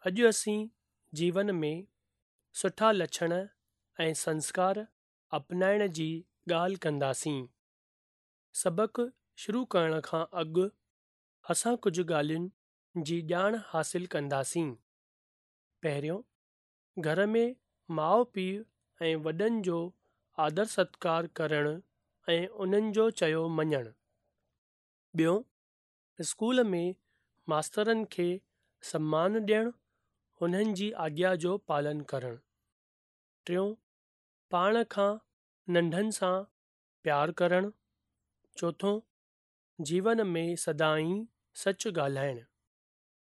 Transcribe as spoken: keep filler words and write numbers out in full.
अॼु असीं जीवन में सुठा लक्षण ऐं संस्कार अपनाइण जी ॻाल्हि कंदासीं। सबक़ु शुरू करण खां अॻु असां कुझु ॻाल्हियुनि जी ॼाण हासिल कंदासीं। पहिरियों, घर में माउ पीउ ऐं वॾनि जो आदर सत्कार करणु ऐं उन्हनि जो चयो मञणु। ॿियों, स्कूल में मास्तरनि खे सम्मान ॾियणु, उन्हनि जी आज्ञा जो पालन करणु। टियों, पाण खां नंढनि सां प्यारु करणु। चोथों, जीवन में सदाईं सच ॻाल्हाइणु।